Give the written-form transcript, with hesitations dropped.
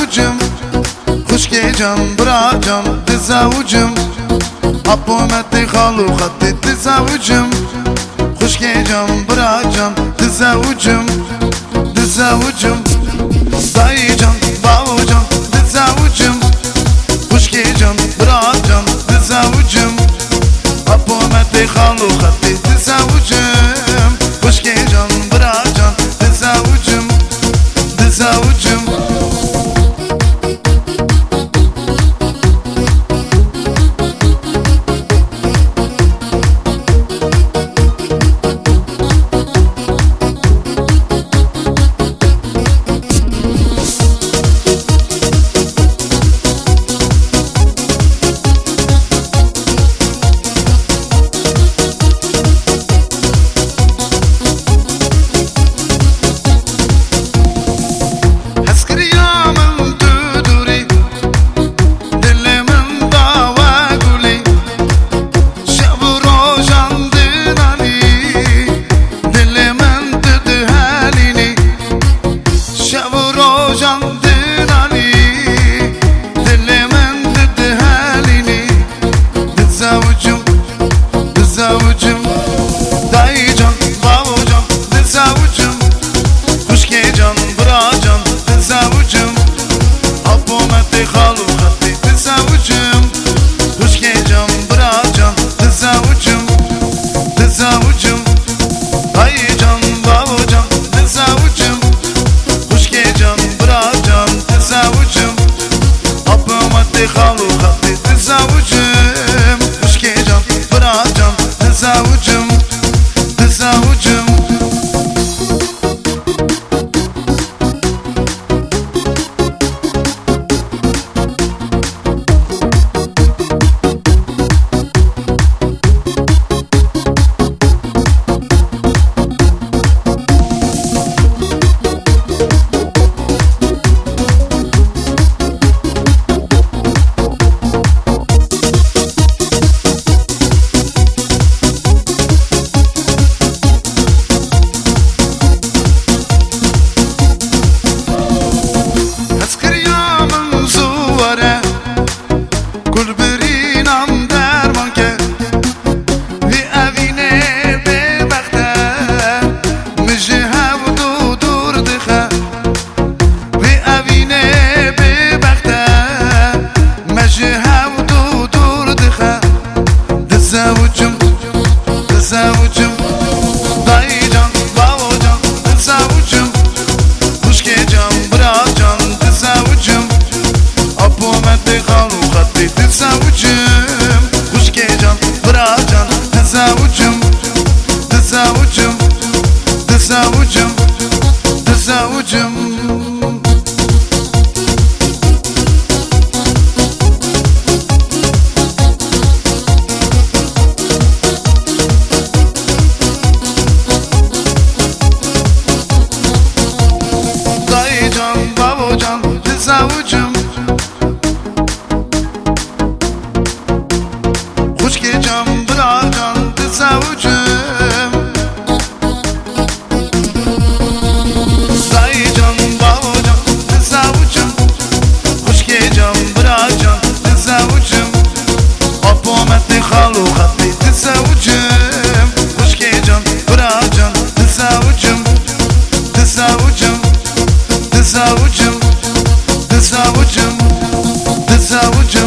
تزوجم خشكي جان برا جان تزوجم حبومتي خالو خطي تزوجم خشكي جان برا جان تزوجم داي جان باو جان تزوجم خشكي جان برا جان تزوجم حبومتي خالو خطي تزوجم خشكي جان برا جان تزوجم تزوجم داي جان باو جان تزوجم خشكي جان برا جان تزوجم حبومتي خالو خطي تزوجم خشكي جان برا جان تزوجم داي جان باو جان تزوجم خشكي جان برا جان تزوجم حبومتي خالو خطي تزوجم خشكي جان برا جان تزوجم تزوجم داي جان باو جان تزوجم خشكي جان برا جان تزوجم حبومتي خالو خطي تزوجم خشكي جان برا جان تزوجم تزوجم خشكي جان برا جان تزوجم داي جان باو جان تزوجم خشكي جان برا جان تزوجم حبومتي خالو خطي تزوجم خشكي جان برا جان تزوجم تزوجم